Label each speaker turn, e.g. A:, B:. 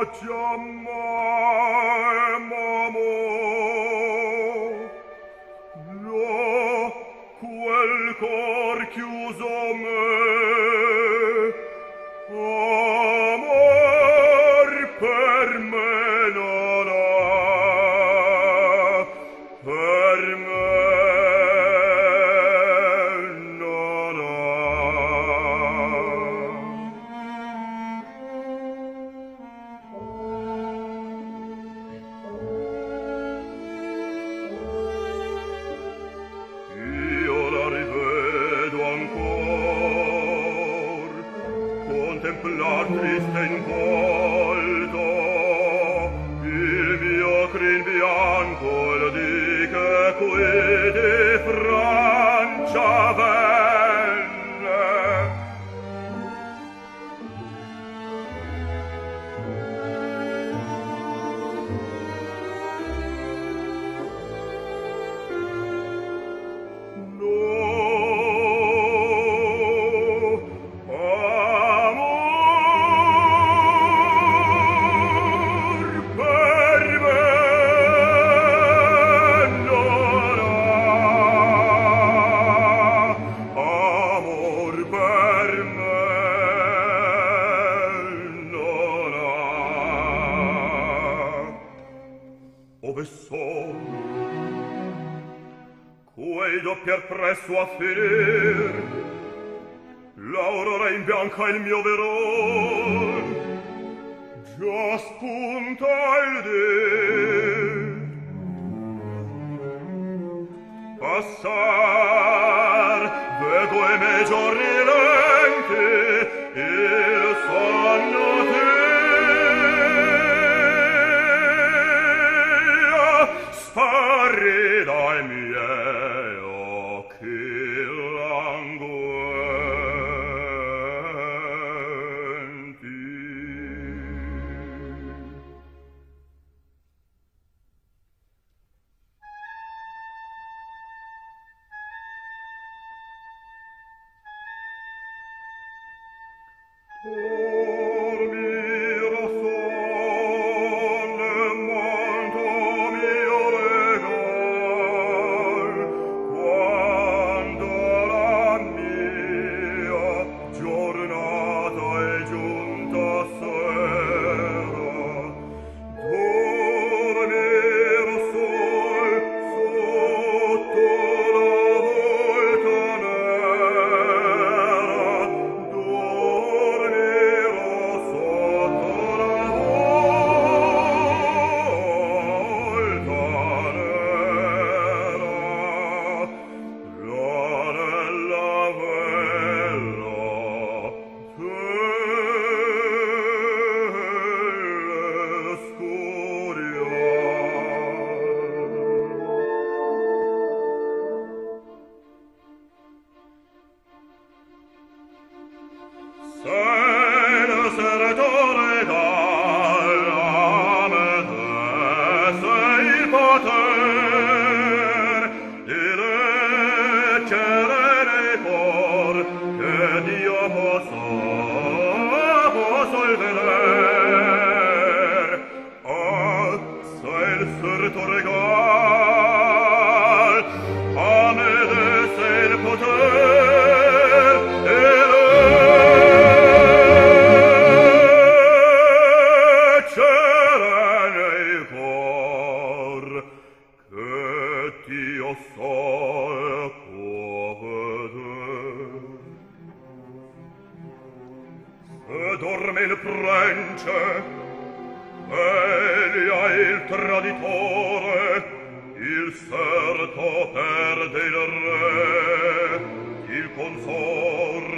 A: presso a finir l'aurora imbianca il mio veron, già spunta il dì. Passar vedo i miei giorni lenti, il sonno via sparri dai miei occhi languenti. Dormiro sonne molto mio regal, quando la mia giornata è giunta a sera. Dormiro sol sotto la volta nera, dormiro sotto la volta nera, l'anella bella sei il seratore dall'ame te, sei il poter di leggere nei cor che Dio posso il veder. Ah, sei il serto regal, a me te sei il poter di leggere nei cor che Dio sol può veder. Se dorme il prence, veglia il traditore, il serto perde il re, il consor